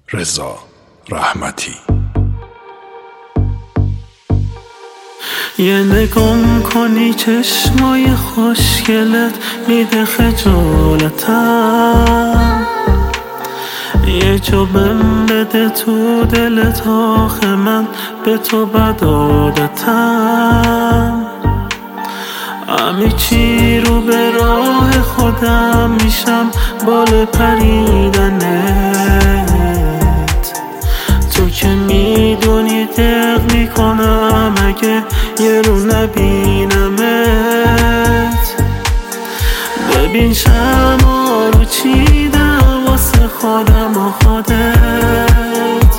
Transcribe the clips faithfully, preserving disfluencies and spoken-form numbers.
رضا رحمتی. یه نگام کنی چشمای خوشگلت میده خجالتم، یه جا بهم بده تو دلت، آخه من به تو بد عادتم. همه چی رو به راه خودم میشم بال پریدنت، تو که میدونی دق میکنم اگه یه رو نبینمت. ببین شمع رو چیدم واسه خودم و خودت،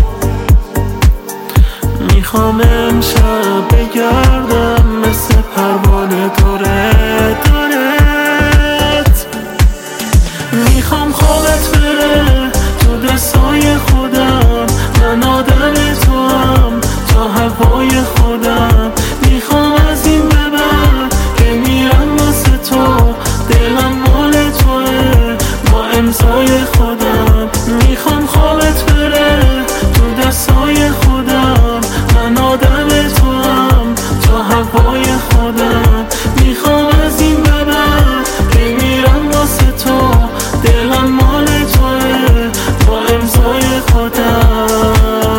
میخوام امشب بگردم مثل پروانه دورت دورت. میخوام خوابت بره تو دستای خودم، من آدم تو هم تا هوای خودم. میخوام از این به بعد که میرم واسه تو، دلم مال توه با امضای خودم. میخوام خوابت بره تو دستای خودم، من آدم تو هم تا هوای خودم. میخوام از این به بعد که میرم واسه تو، دلم مال توه با امضای خودم.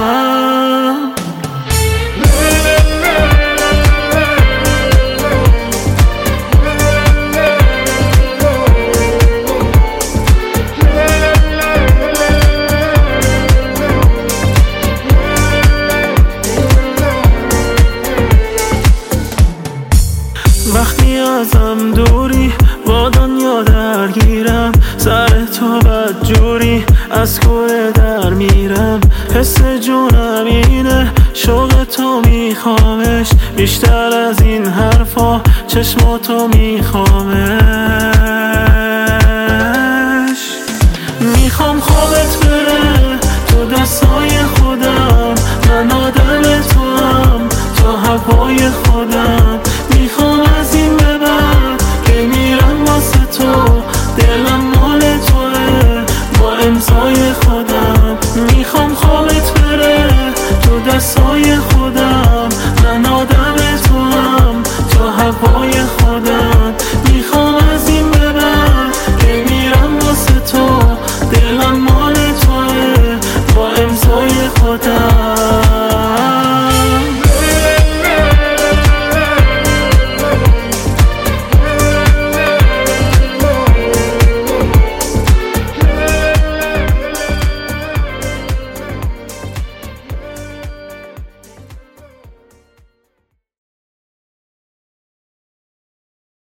وقتی ازم دوری با دنیا درگیرم، سر تو بد جوری از کوه در میرم. حس جونم اینه شوق تو میخوامش، بیشتر از این حرفا چشماتو میخوامش. میخوام خوابت بره تو دستای خودم، من آدم تو هم تا هوای خودم. میخوام از این به بعد که میرم واسه تو، دلم مال توه با امضای خودم.